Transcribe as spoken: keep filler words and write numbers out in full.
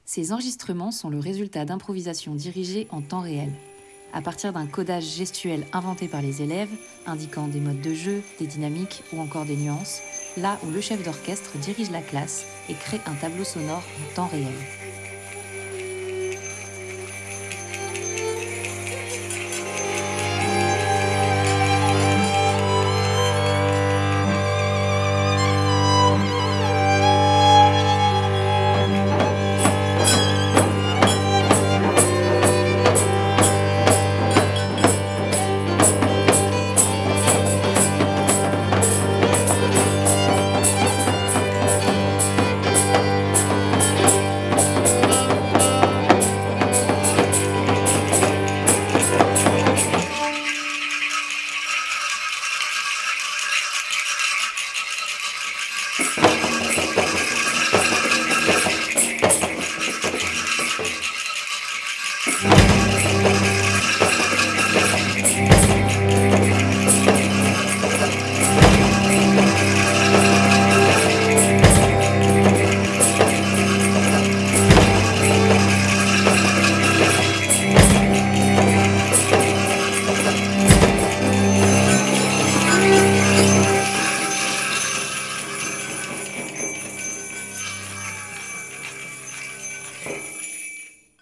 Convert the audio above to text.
Ces enregistrements sont le résultat d'improvisations dirigées en temps réel. À partir d'un codage gestuel inventé par les élèves, indiquant des modes de jeu, des dynamiques ou encore des nuances, là où le chef d'orchestre dirige la classe et crée un tableau sonore en temps réel.